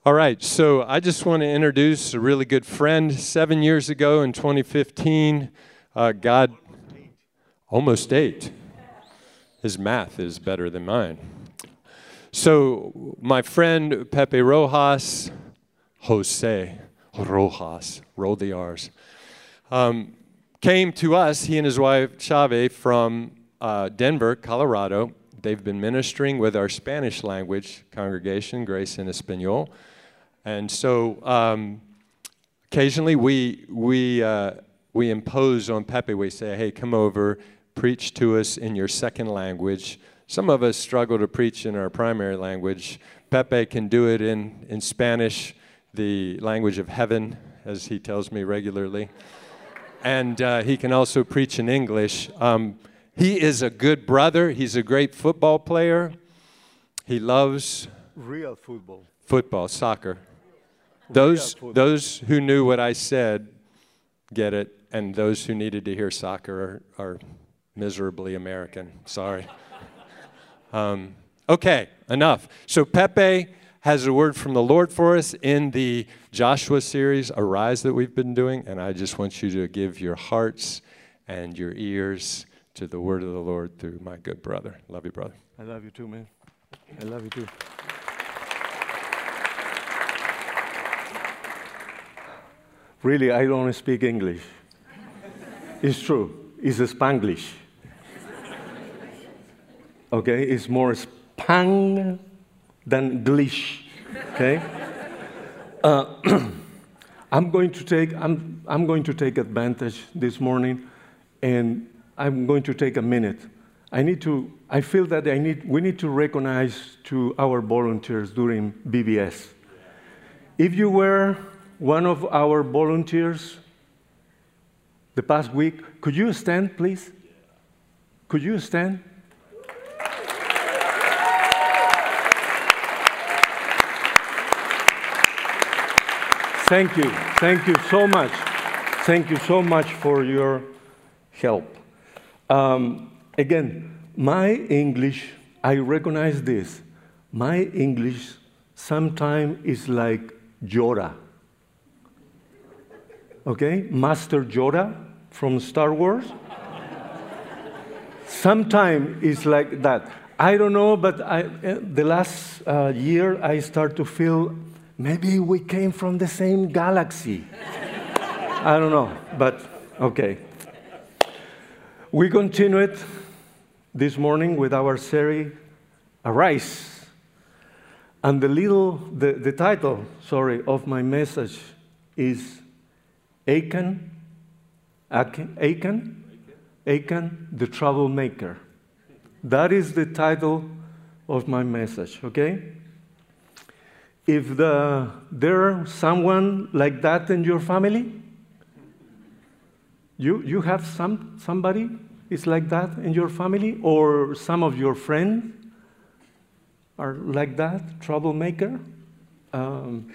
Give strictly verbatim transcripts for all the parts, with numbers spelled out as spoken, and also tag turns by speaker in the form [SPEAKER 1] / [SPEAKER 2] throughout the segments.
[SPEAKER 1] All right, so I just want to introduce a really good friend. Seven years ago in twenty fifteen, uh, God, almost eight. His math is better than mine. So my friend Pepe Rojas, Jose Rojas, roll the R's, um, came to us, he and his wife Chave, from uh, Denver, Colorado. They've been ministering with our Spanish language congregation, Grace en Español. And so um, occasionally we we uh, we impose on Pepe. We say, hey, come over, preach to us in your second language. Some of us struggle to preach in our primary language. Pepe can do it in, in Spanish, the language of heaven, as he tells me regularly. And uh, he can also preach in English. Um, he is a good brother. He's a great football player. He loves
[SPEAKER 2] real football.
[SPEAKER 1] Football, soccer. Those, those who knew what I said get it, and those who needed to hear soccer are, are miserably American. Sorry. Um, okay, enough. So Pepe has a word from the Lord for us in the Joshua series, Arise, that we've been doing, and I just want you to give your hearts and your ears to the word of the Lord through my good brother. Love you, brother.
[SPEAKER 2] I love you too, man. I love you too. Really, I don't speak English. It's true. It's Spanglish. Okay? It's more Spang than Glish. Okay? Uh, I'm going to take I'm I'm going to take advantage this morning, and I'm going to take a minute. I need to. I feel that I need. We need to recognize to our volunteers during B B S. If you were one of our volunteers the past week, could you stand, please? Could you stand? Thank you. Thank you so much. Thank you so much for your help. Um, again, my English, I recognize this. My English sometimes is like Yoda. Okay? Master Yoda from Star Wars. Sometimes it's like that. I don't know, but I, uh, the last uh, year I start to feel maybe we came from the same galaxy. I don't know, but okay. We continued this morning with our series, Arise. And the little, the, the title, sorry, of my message is Achan, Achan, Achan, Achan, the troublemaker. That is the title of my message, okay? If the, there's someone like that in your family, you, you have some, somebody is like that in your family, or some of your friends are like that, troublemaker. Um,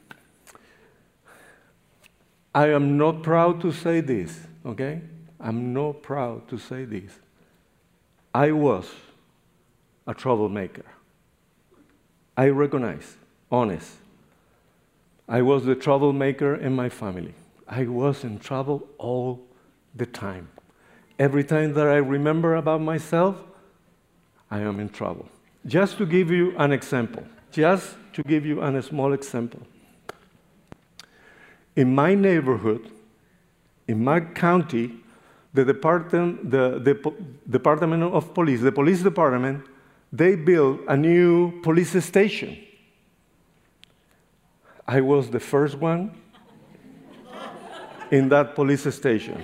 [SPEAKER 2] I am not proud to say this, okay? I'm not proud to say this. I was a troublemaker. I recognize, honest. I was the troublemaker in my family. I was in trouble all the time. Every time that I remember about myself, I am in trouble. Just to give you an example, just to give you a small example. In my neighborhood, in my county, the department, the, the po- Department of Police, the police department, they built a new police station. I was the first one in that police station.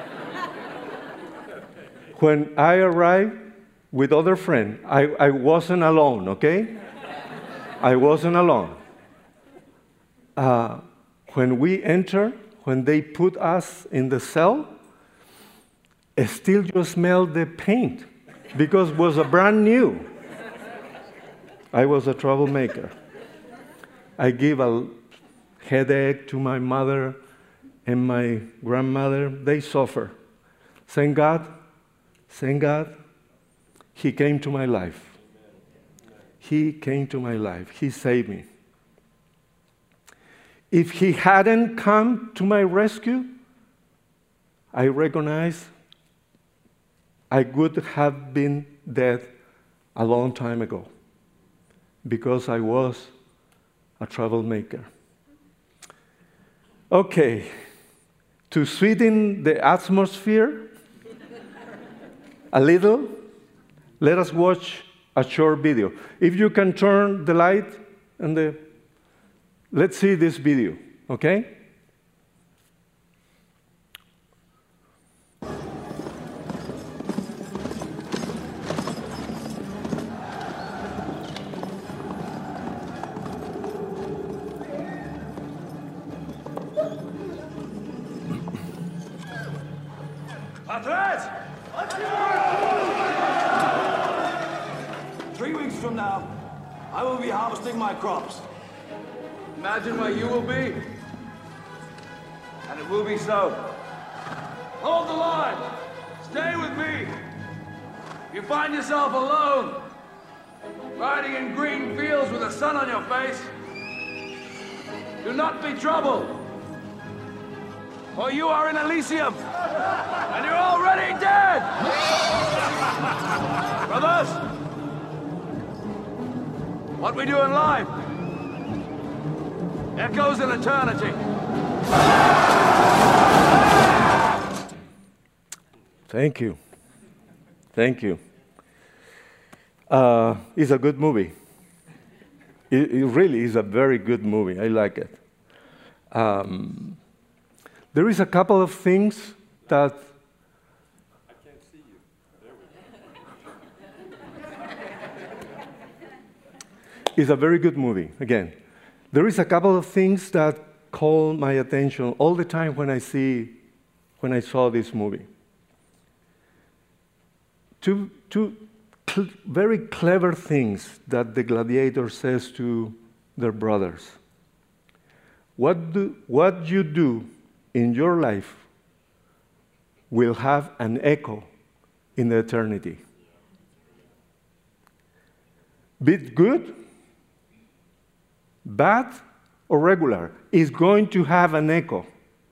[SPEAKER 2] When I arrived with other friends, I, I wasn't alone, okay? I wasn't alone. Uh, when we entered, when they put us in the cell, still you smell the paint because it was a brand new. I was a troublemaker. I gave a headache to my mother and my grandmother. They suffer. Thank God, thank God, He came to my life. He came to my life. He saved me. if he hadn't come to my rescue, I recognize I would have been dead a long time ago because I was a troublemaker. Okay, to sweeten the atmosphere a little, let us watch a short video. If you can turn the light and the, let's see this video, okay?
[SPEAKER 3] Atrás! Three weeks from now, I will be harvesting my crops. Imagine where you will be, and it will be so. Hold the line. Stay with me. If you find yourself alone, riding in green fields with the sun on your face, do not be troubled. For you are in Elysium, and you're already dead! Brothers, what we do in life echoes in eternity.
[SPEAKER 2] Thank you. Thank you. Uh, it's a good movie. It, it really is a very good movie. I like it. Um, There is a couple of things that
[SPEAKER 1] I can't see you. There we go.
[SPEAKER 2] is a very good movie. Again, there is a couple of things that call my attention all the time when I see, when I saw this movie. Two, two cl- very clever things that the gladiator says to their brothers. What do, what you do in your life will have an echo in the eternity. Be it good, bad, or regular, is going to have an echo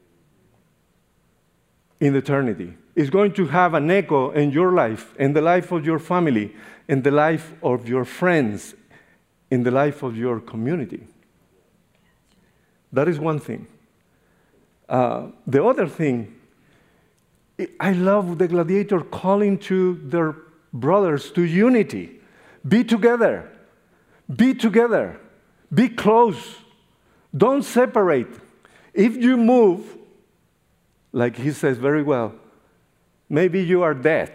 [SPEAKER 2] in eternity. It's going to have an echo in your life, in the life of your family, in the life of your friends, in the life of your community. That is one thing. Uh, the other thing, I love the gladiator calling to their brothers to unity. Be together. Be together. Be close. Don't separate. If you move, like he says very well, maybe you are dead.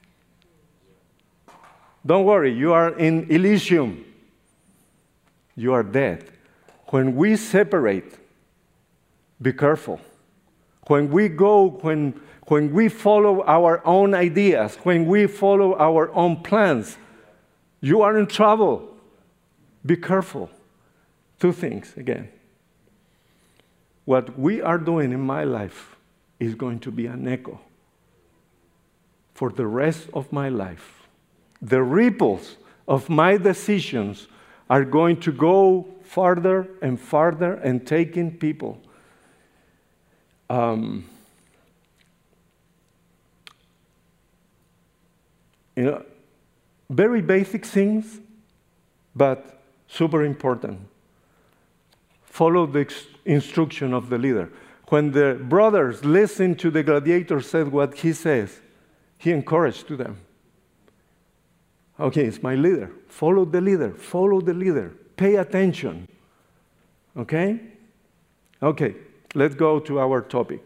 [SPEAKER 2] Don't worry, you are in Elysium. You are dead. When we separate, be careful. When we go, when, when we follow our own ideas, when we follow our own plans, you are in trouble. Be careful. Two things, again. What we are doing in my life is going to be an echo for the rest of my life. The ripples of my decisions are going to go farther and farther and taking people. Um, you know, very basic things, but super important. Follow the ex- instruction of the leader. When the brothers listened to the gladiator said what he says, he encouraged to them. Okay, it's my leader. Follow the leader. Follow the leader. Pay attention. Okay? Okay, let's go to our topic.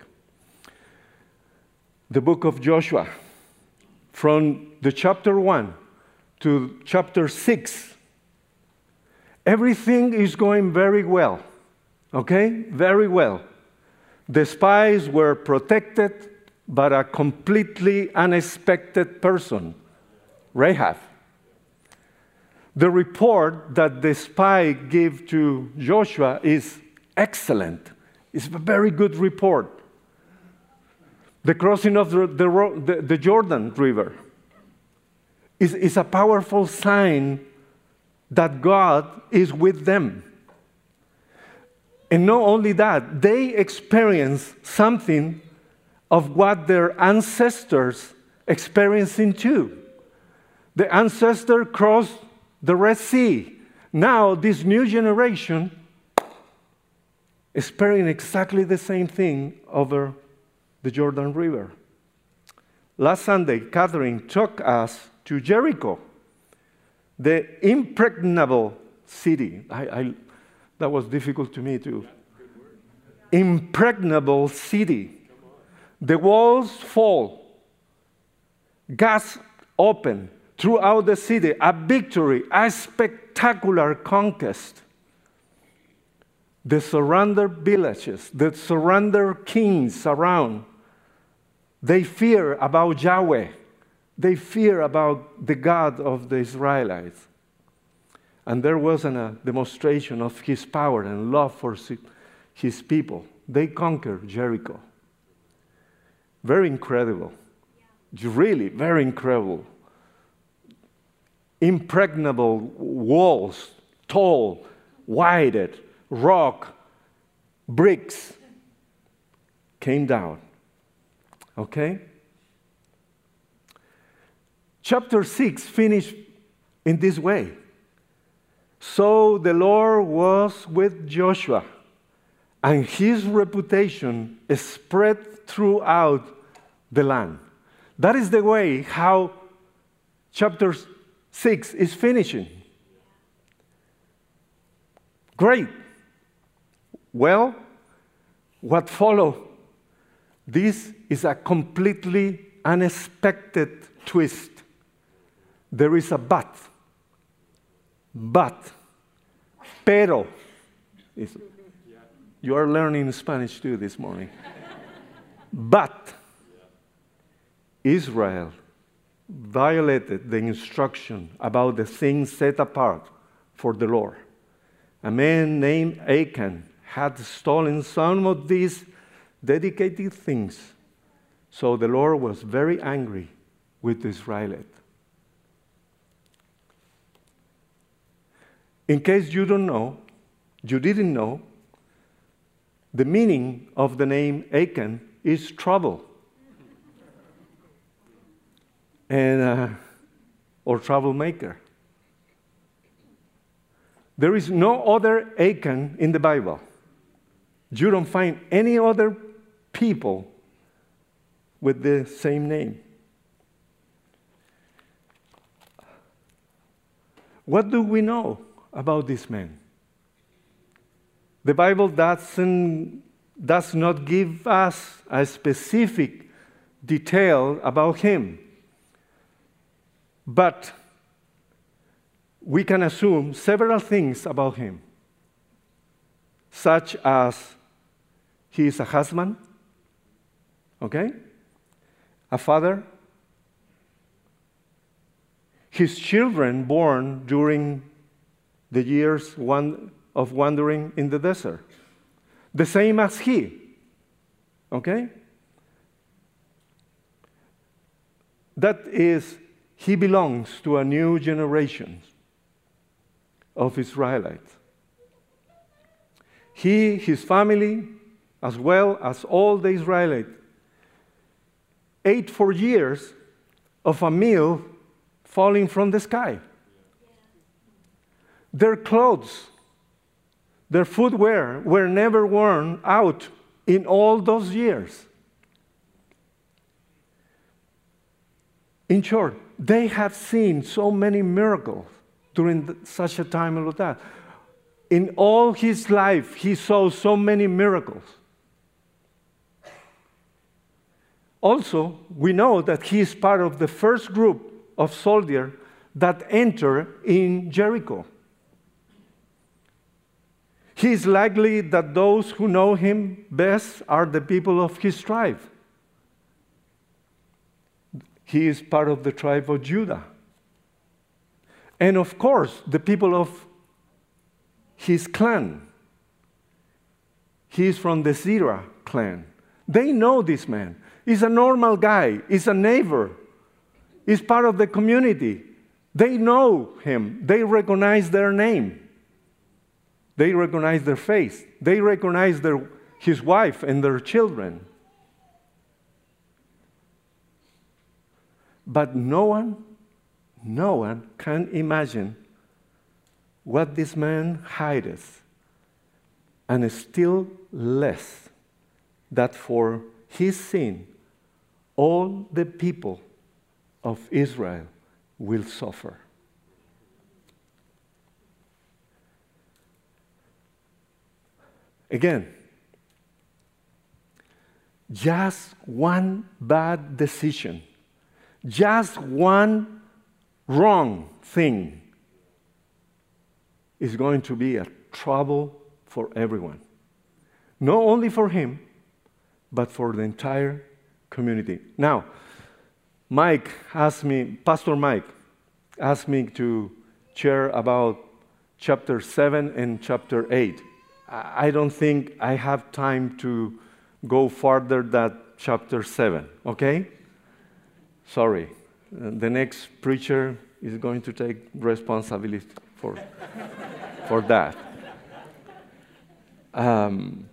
[SPEAKER 2] The book of Joshua. From the chapter one to chapter six, everything is going very well. Okay? Very well. The spies were protected by a completely unexpected person, Rahab. The report that the spy gave to Joshua is excellent. It's a very good report. The crossing of the, the, the, the Jordan River is, is a powerful sign that God is with them. And not only that, they experienced something of what their ancestors experiencing too. The ancestor crossed the Red Sea. Now this new generation experiencing exactly the same thing over the Jordan River. Last Sunday, Catherine took us to Jericho, the impregnable city. I, I, that was difficult to me too. Impregnable city. The walls fall, gaps open throughout the city, a victory, a spectacular conquest. The surrounded villages, the surrounded kings around, they fear about Yahweh. They fear about the God of the Israelites. And there wasn't a demonstration of his power and love for his people. They conquered Jericho. Very incredible. Really, very incredible. Impregnable walls, tall, wide, rock, bricks, came down. Okay? Chapter six finished in this way. So the Lord was with Joshua, and his reputation spread throughout the land. That is the way how chapter six is finishing. Great. Well, what followed? This is a completely unexpected twist. There is a but. But. Pero. You are learning Spanish too this morning. But Israel violated the instruction about the things set apart for the Lord. A man named Achan had stolen some of these dedicated things. So the Lord was very angry with the Israelites. In case you don't know, you didn't know, the meaning of the name Achan is trouble. And, uh, or troublemaker. There is no other Achan in the Bible. You don't find any other people with the same name. What do we know about this man? The Bible doesn't, does not give us a specific detail about him. But we can assume several things about him, such as he is a husband, okay? A father. His children born during the years one of wandering in the desert. The same as he, okay? That is, he belongs to a new generation of Israelites. He, his family, as well as all the Israelites, ate for years of a meal falling from the sky. Their clothes, their footwear were never worn out in all those years. In short, they have seen so many miracles during the, such a time as that. In all his life, he saw so many miracles. Also, we know that he is part of the first group of soldiers that enter in Jericho. He is likely that those who know him best are the people of his tribe. He is part of the tribe of Judah. And of course, the people of his clan. He is from the Zerah clan. They know this man. He's a normal guy. He's a neighbor. He's part of the community. They know him. They recognize their name. They recognized their face. They recognized their, his wife and their children. But no one, no one can imagine what this man hideth, and still less that for his sin all the people of Israel will suffer. Again, just one bad decision, just one wrong thing is going to be a trouble for everyone. Not only for him, but for the entire community. Now, Mike asked me, Pastor Mike asked me to share about chapter seven and chapter eight. I don't think I have time to go further than chapter seven, okay? Sorry. The next preacher is going to take responsibility for, for that. Um,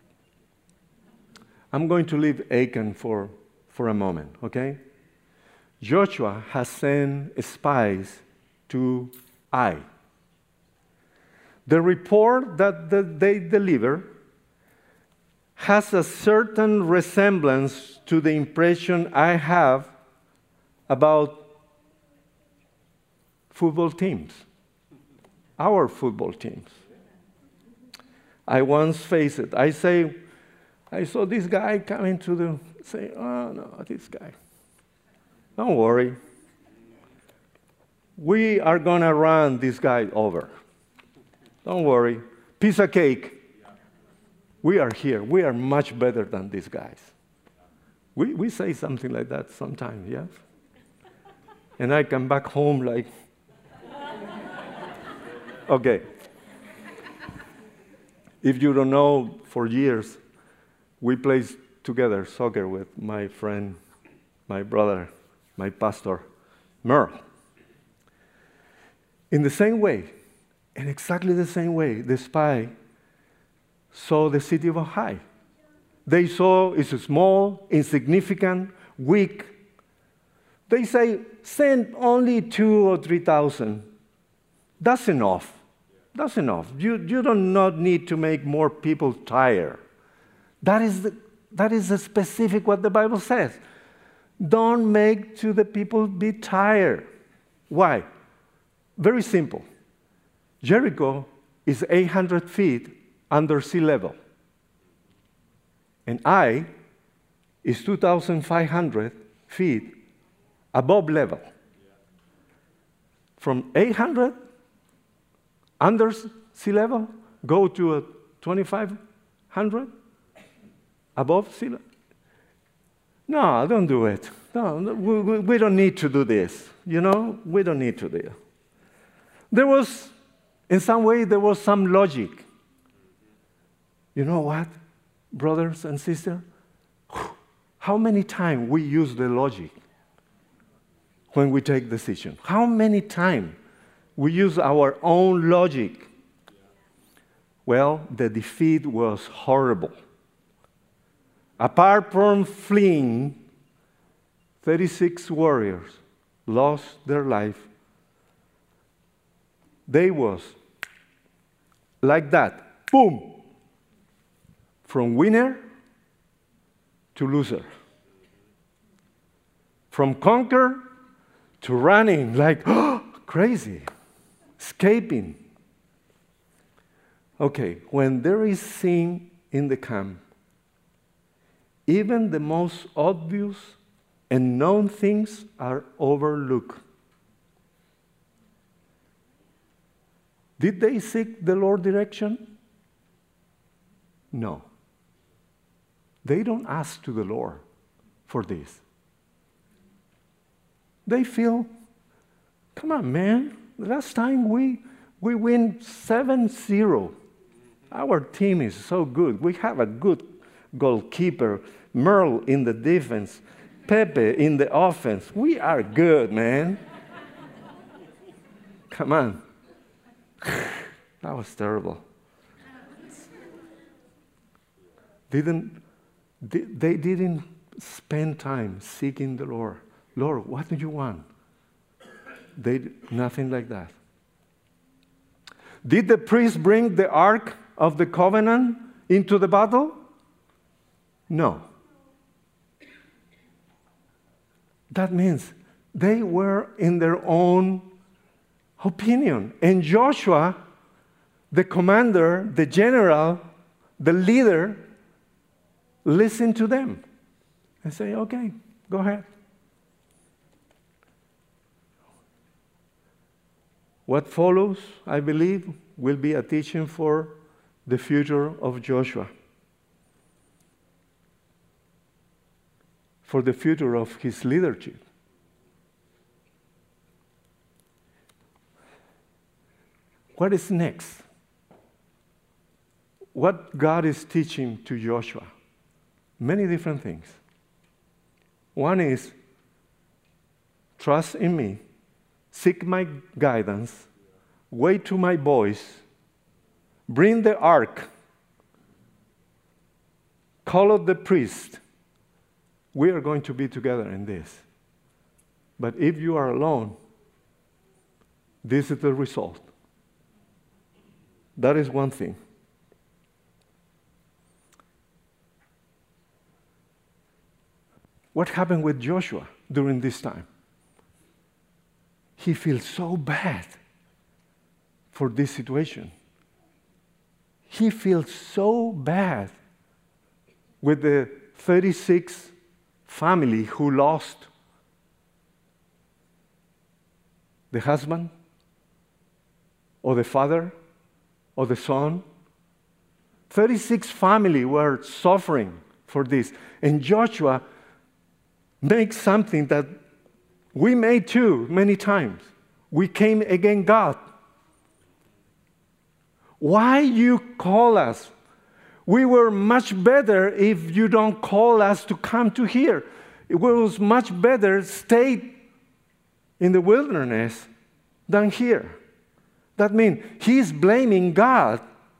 [SPEAKER 2] I'm going to leave Achan for, for a moment, okay? Joshua has sent spies to Ai. The report that the, they deliver has a certain resemblance to the impression I have about football teams, our football teams. I once faced it. I say, I saw this guy coming to the, say, oh no, this guy. Don't worry. We are gonna run this guy over. Don't worry. Piece of cake. We are here. We are much better than these guys. We, we say something like that sometimes, yes? And I come back home like, okay. If you don't know, for years, we played together soccer with my friend, my brother, my pastor, Merle. In the same way, in exactly the same way, the spy saw the city of Ai. They saw it's small, insignificant, weak. They say, send only two or three thousand. That's enough. That's enough. You, you do not need to make more people tired. That is, the, that is the specific what the Bible says. Don't make to the people be tired. Why? Very simple. Jericho is eight hundred feet under sea level. And Ai is two thousand five hundred feet above level. From eight hundred under sea level, go to a twenty-five hundred above sea level. No, don't do it. No, we, we don't need to do this. You know, we don't need to do it. There was, in some way, there was some logic. You know what, brothers and sisters? How many times we use the logic when we take decisions? How many times we use our own logic? Well, the defeat was horrible. Apart from fleeing, thirty-six warriors lost their life. They was like that, boom, from winner to loser. From conquer to running like, oh, crazy, escaping. Okay, when there is sin in the camp, even the most obvious and known things are overlooked. Did they seek the Lord's direction? No. They don't ask to the Lord for this. They feel, come on, man, last time we, we win seven zero. Our team is so good. We have a good goalkeeper, Merle in the defense, Pepe in the offense. We are good, man. Come on. That was terrible. didn't, they didn't spend time seeking the Lord. Lord, what do you want? They did nothing like that. Did the priest bring the Ark of the Covenant into the battle? No. That means they were in their own opinion. And Joshua, the commander, the general, the leader, listened to them and say, okay, go ahead. What follows, I believe, will be a teaching for the future of Joshua, for the future of his leadership. What is next? What God is teaching to Joshua? Many different things. One is, trust in me, seek my guidance, wait to my voice, bring the ark, call out the priest. We are going to be together in this. But if you are alone, this is the result. That is one thing. What happened with Joshua during this time? He feels so bad for this situation. He feels so bad with the thirty-six family who lost the husband or the father or the son. thirty-six family were suffering for this. And Joshua makes something that we made too many times. We came against God. Why you call us? We were much better if you don't call us to come to here. It was much better stay in the wilderness than here. That means he's blaming God.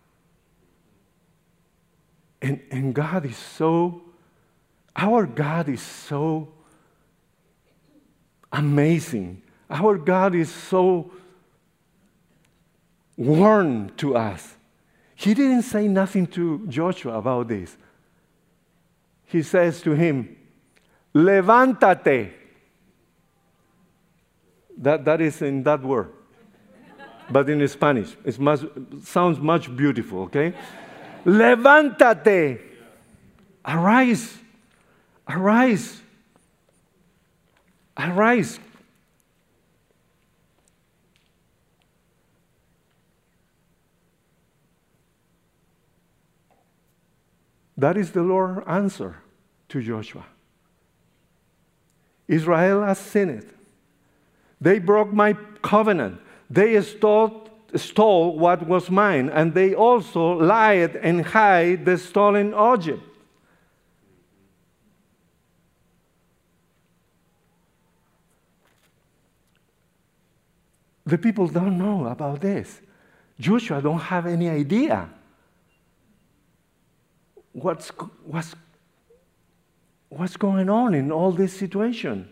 [SPEAKER 2] And, and God is so, our God is so amazing. Our God is so warm to us. He didn't say nothing to Joshua about this. He says to him, levántate. That, that is in that word. But in Spanish, it much, sounds much beautiful, okay? Levántate. Arise. Arise. Arise. That is the Lord's answer to Joshua. Israel has sinned. They broke my covenant. They stole, stole what was mine, and they also lied and hid the stolen object. The people don't know about this. Joshua don't have any idea what's, what's, what's going on in all this situation.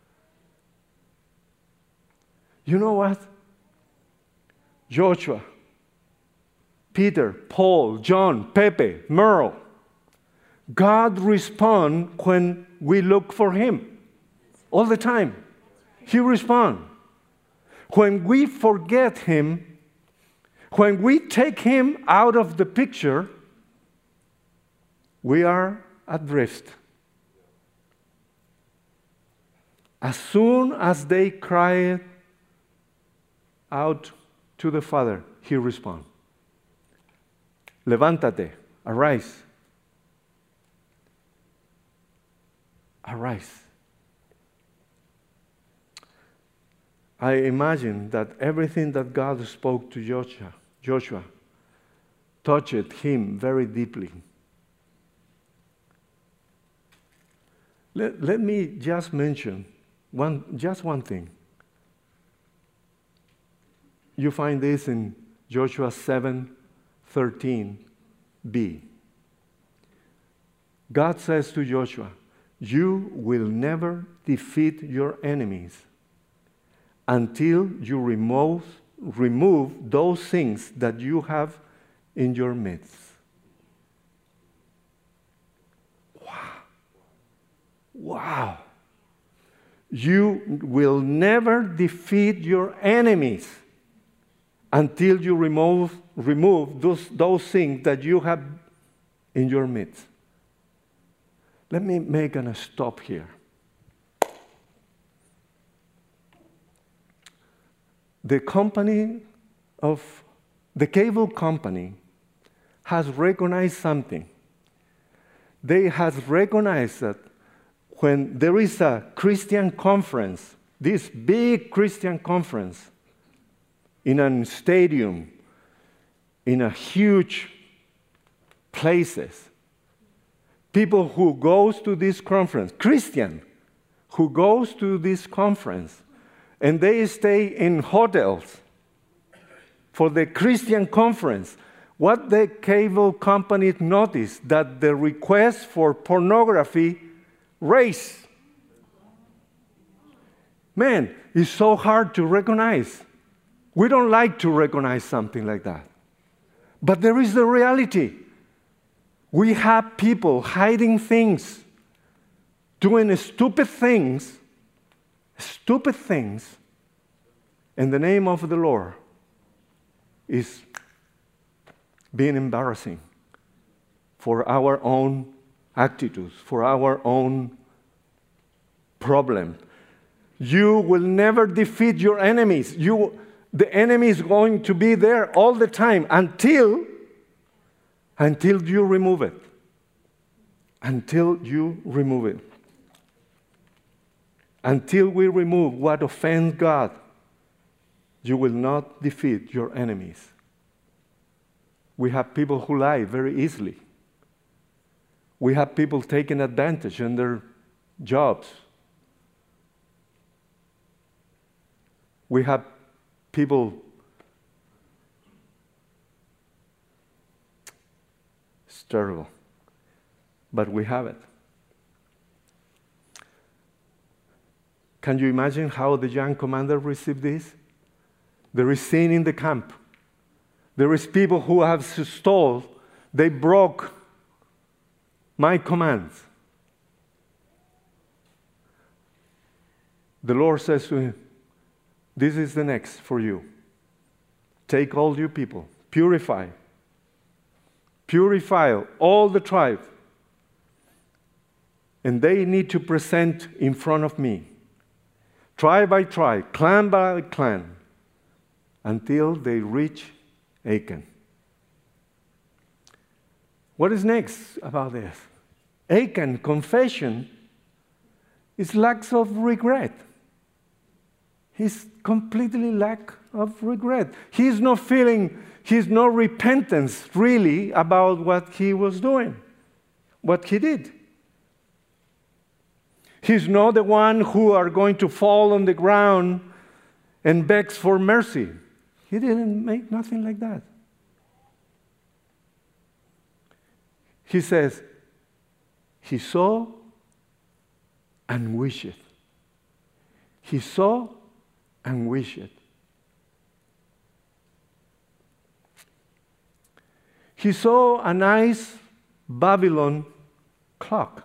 [SPEAKER 2] You know what? Joshua, Peter, Paul, John, Pepe, Merle, God responds when we look for him. All the time. He responds. When we forget him, when we take him out of the picture, we are adrift. As soon as they cry out to the Father, he responds. Levántate, arise. Arise. I imagine that everything that God spoke to Joshua, Joshua touched him very deeply. Let, let me just mention one, just one thing. You find this in Joshua seven thirteen b. God says to Joshua, you will never defeat your enemies until you remove, remove those things that you have in your midst. Wow. Wow. You will never defeat your enemies until you remove, remove those, those things that you have in your midst. Let me make a stop here. The company of, the cable company has recognized something. They have recognized that when there is a Christian conference, this big Christian conference, in a stadium, in a huge places, people who goes to this conference, Christian, who goes to this conference, and they stay in hotels for the Christian conference, what the cable company noticed, that the request for pornography raised. Man, it's so hard to recognize. We don't like to recognize something like that. But there is the reality. We have people hiding things, doing stupid things, stupid things, in the name of the Lord is being embarrassing for our own attitudes, for our own problem. You will never defeat your enemies. You, the enemy is going to be there all the time until Until you remove it. Until you remove it. Until we remove what offends God, you will not defeat your enemies. We have people who lie very easily. We have people taking advantage in their jobs. We have people terrible, but we have it. Can you imagine how the young commander received this? There is sin in the camp. There is people who have stole. They broke my commands. The Lord says to him, this is the next for you. Take all you people, purify. Purify all the tribe. And they need to present in front of me, tribe by tribe, clan by clan, until they reach Achan. What is next about this? Achan, confession, is lack of regret. He's completely lack of regret. He's not feeling... He's no repentance, really, about what he was doing, what he did. He's not the one who are going to fall on the ground and beg for mercy. He didn't make nothing like that. He says, he saw and wished. He saw and wished. He saw a nice Babylon clock.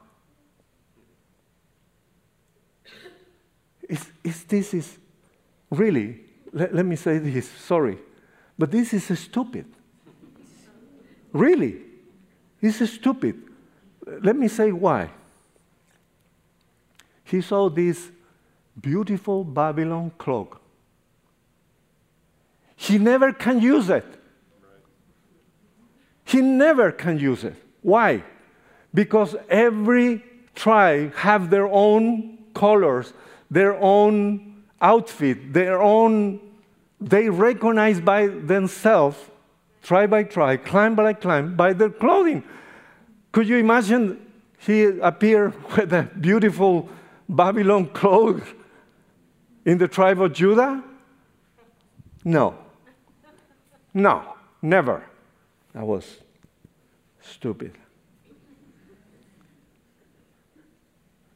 [SPEAKER 2] Is, is this is really, let, let me say this, sorry, but this is stupid. Really, this is stupid. Let me say why. He saw this beautiful Babylon clock. He never can use it. He never can use it. Why? Because every tribe have their own colors, their own outfit, their own, they recognize by themselves, tribe by tribe, clan by clan, by their clothing. Could you imagine he appeared with a beautiful Babylon cloak in the tribe of Judah? No. No, never. That was stupid.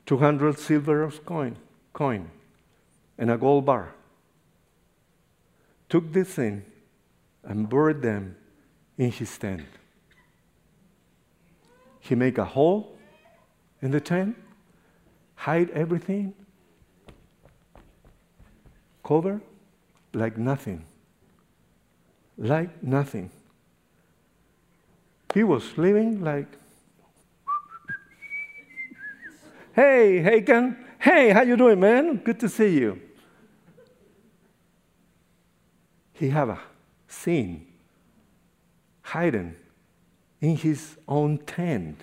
[SPEAKER 2] two hundred silver coin, coin, and a gold bar. Took this thing and buried them in his tent. He make a hole in the tent, hide everything, cover like nothing, like nothing. He was living like, hey, Achan, hey, how you doing, man? Good to see you. He have a sin hidden in his own tent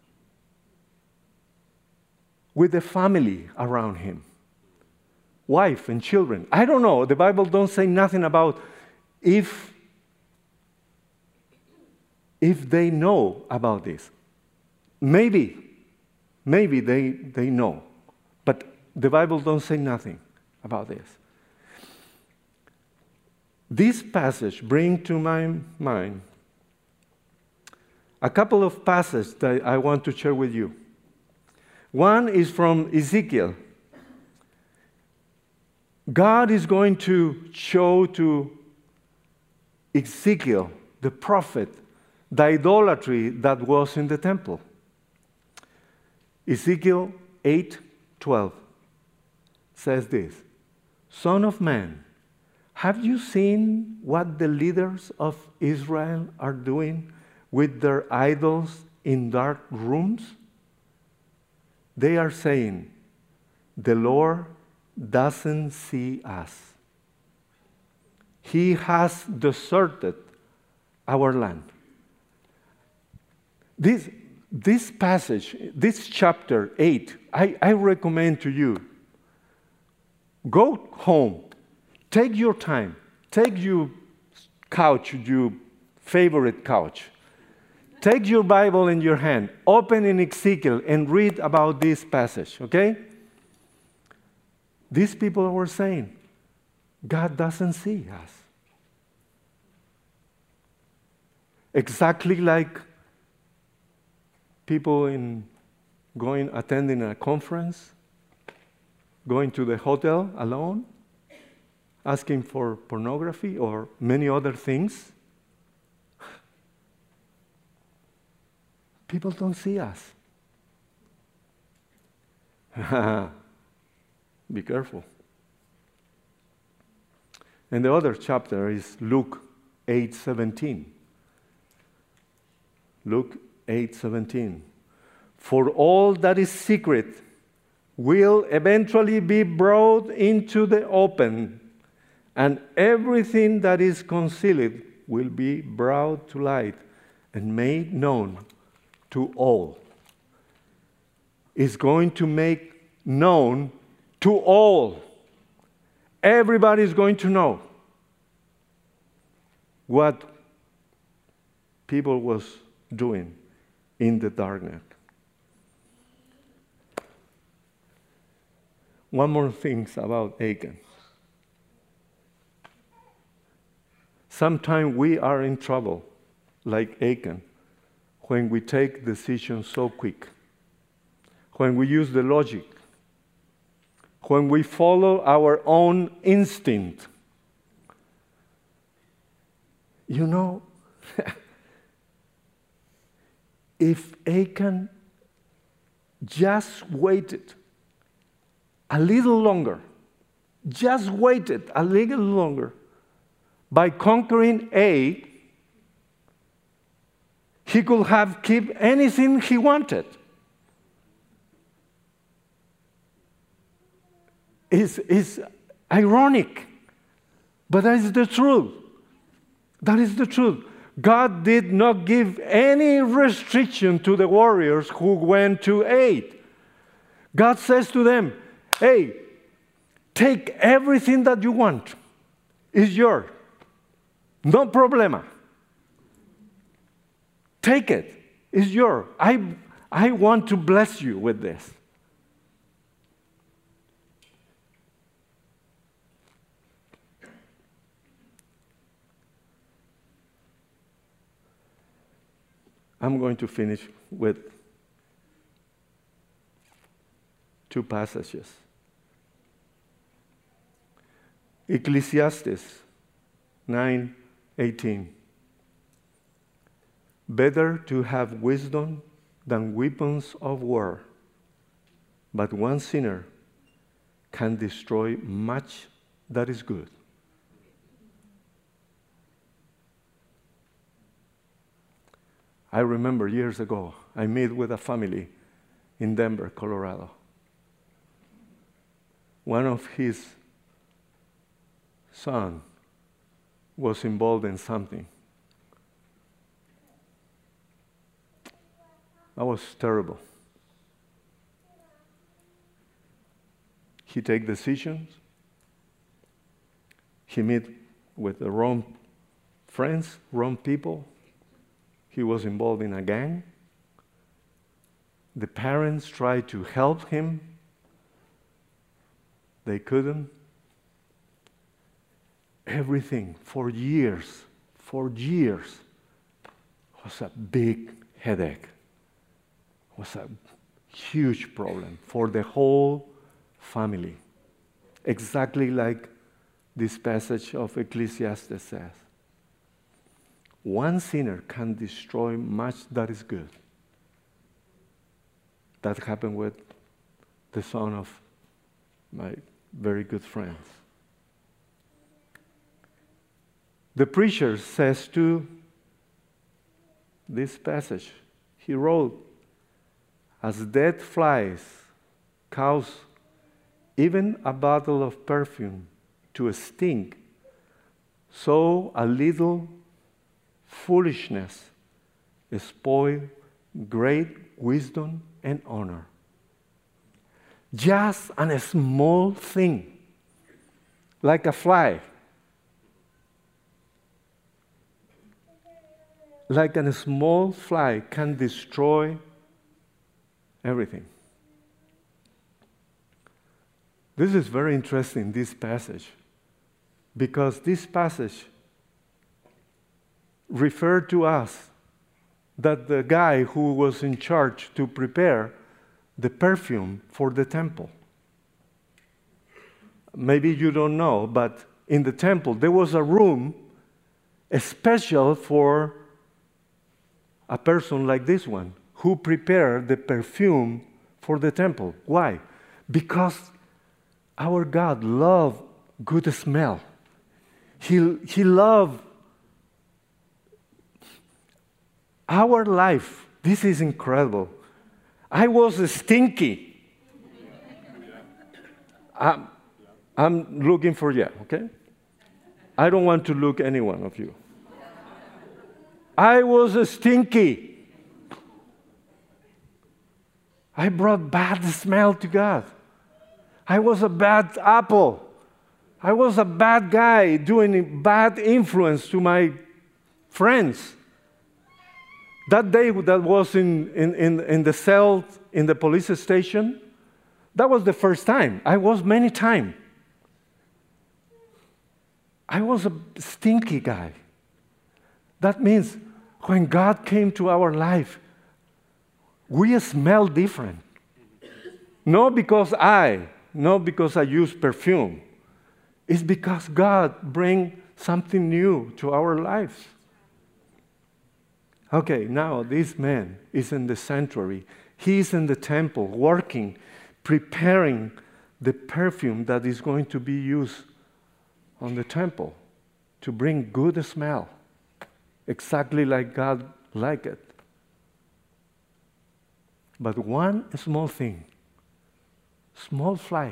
[SPEAKER 2] with the family around him, wife and children. I don't know. The Bible don't say nothing about if if they know about this. Maybe, maybe they, they know. But the Bible don't say nothing about this. This passage brings to my mind a couple of passages that I want to share with you. One is from Ezekiel. God is going to show to Ezekiel, the prophet, the idolatry that was in the temple. Ezekiel eight twelve says this, Son of man, have you seen what the leaders of Israel are doing with their idols in dark rooms? They are saying, the Lord doesn't see us. He has deserted our land. This, this passage, this chapter eight, I, I recommend to you, go home, take your time, take your couch, your favorite couch, take your Bible in your hand, open in Ezekiel and read about this passage, okay? These people were saying, God doesn't see us. Exactly like people in going, attending a conference, going to the hotel alone, asking for pornography or many other things. People don't see us. Be careful. And the other chapter is Luke eight seventeen. Luke eight seventeen. For all that is secret will eventually be brought into the open, and everything that is concealed will be brought to light and made known to all. It's going to make known to all. Everybody is going to know what people was doing in the darknet. One more thing about Achan. Sometimes we are in trouble, like Achan, when we take decisions so quick, when we use the logic, when we follow our own instinct. You know, if Achan just waited a little longer, just waited a little longer, by conquering A, he could have kept anything he wanted. It's, it's ironic, but that is the truth. That is the truth. God did not give any restriction to the warriors who went to aid. God says to them, hey, take everything that you want. It's yours. No problema. Take it. It's yours. I, I want to bless you with this. I'm going to finish with two passages. Ecclesiastes nine eighteen. Better to have wisdom than weapons of war, but one sinner can destroy much that is good. I remember years ago, I met with a family in Denver, Colorado. One of his son was involved in something. That was terrible. He take decisions. He meet with the wrong friends, wrong people. He was involved in a gang. The parents tried to help him. They couldn't. Everything for years, for years, was a big headache. Was a huge problem for the whole family. Exactly like this passage of Ecclesiastes says. One sinner can destroy much that is good. That happened with the son of my very good friends. The preacher says to this passage, he wrote, as dead flies cause even a bottle of perfume to stink, so a little foolishness spoils great wisdom and honor. Just a small thing, like a fly, like a small fly can destroy everything. This is very interesting, this passage, because this passage referred to us that the guy who was in charge to prepare the perfume for the temple. Maybe you don't know, but in the temple there was a room special for a person like this one, who prepared the perfume for the temple. Why? Because our God loved good smell. He, he loved our life. This is incredible. I was stinky. I'm, I'm looking for you, okay? I don't want to look any one of you. I was stinky. I brought bad smell to God. I was a bad apple. I was a bad guy doing bad influence to my friends. That day that was in, in, in, in the cell in the police station, that was the first time. I was many times. I was a stinky guy. That means when God came to our life, we smell different. Not because I, not because I use perfume. It's because God brings something new to our lives. Okay, now this man is in the sanctuary. He is in the temple working, preparing the perfume that is going to be used on the temple to bring good smell, exactly like God liked it. But one small thing, small fly,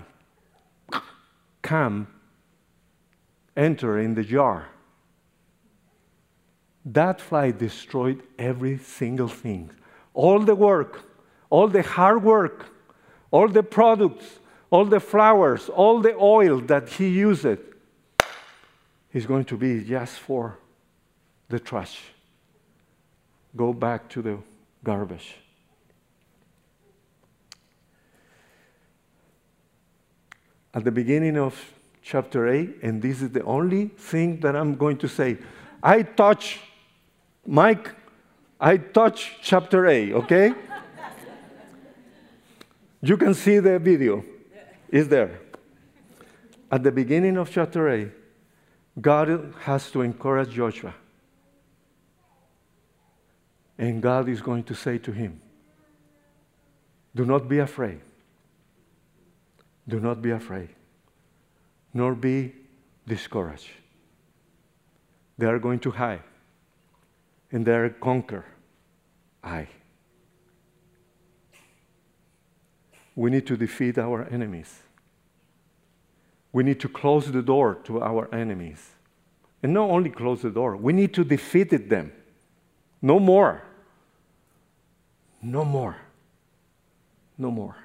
[SPEAKER 2] come, enter in the jar. That fly destroyed every single thing. All the work, all the hard work, all the products, all the flowers, all the oil that he used is going to be just for the trash. Go back to the garbage. At the beginning of chapter eight, and this is the only thing that I'm going to say, I touch, Mike, I touch chapter eight, okay? You can see the video. It's there. At the beginning of chapter eight, God has to encourage Joshua. And God is going to say to him, do not be afraid. Do not be afraid, nor be discouraged. They are going to hide, and they are conquer. I. We need to defeat our enemies. We need to close the door to our enemies. And not only close the door, we need to defeat them. No more. No more. No more.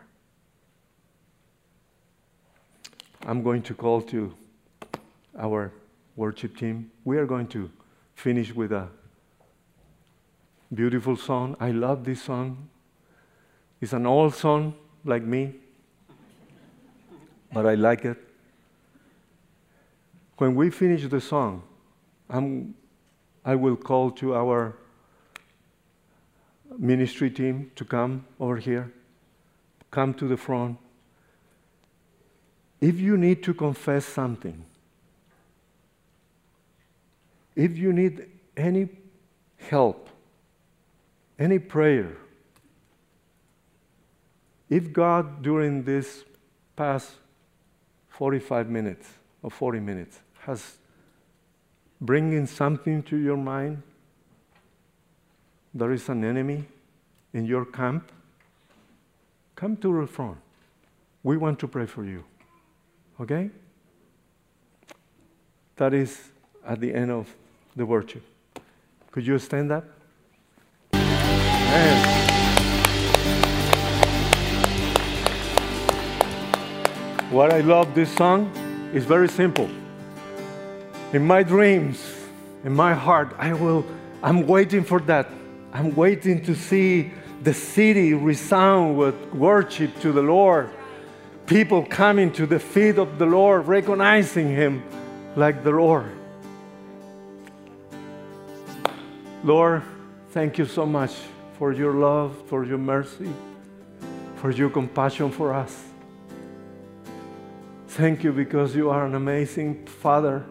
[SPEAKER 2] I'm going to call to our worship team. We are going to finish with a beautiful song. I love this song. It's an old song, like me, but I like it. When we finish the song, I'm, I will call to our ministry team to come over here, come to the front. If you need to confess something, if you need any help, any prayer, if God during this past forty-five minutes or forty minutes has bringing something to your mind, there is an enemy in your camp, come to the front. We want to pray for you. Okay? That is at the end of the worship. Could you stand up? Amen. What I love this song is very simple. In my dreams, in my heart, I will, I'm waiting for that. I'm waiting to see the city resound with worship to the Lord. People coming to the feet of the Lord, recognizing Him like the Lord. Lord, thank you so much for your love, for your mercy, for your compassion for us. Thank you because you are an amazing Father.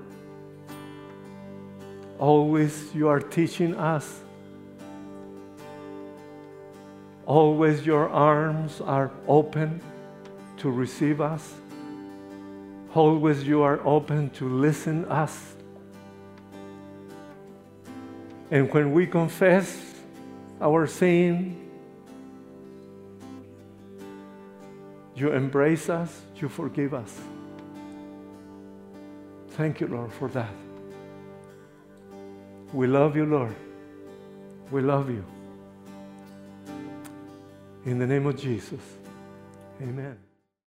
[SPEAKER 2] Always you are teaching us. Always your arms are open to receive us. Always you are open to listen us. And when we confess our sin, you embrace us, you forgive us. Thank you, Lord, for that. We love you, Lord. We love you. In the name of Jesus, amen.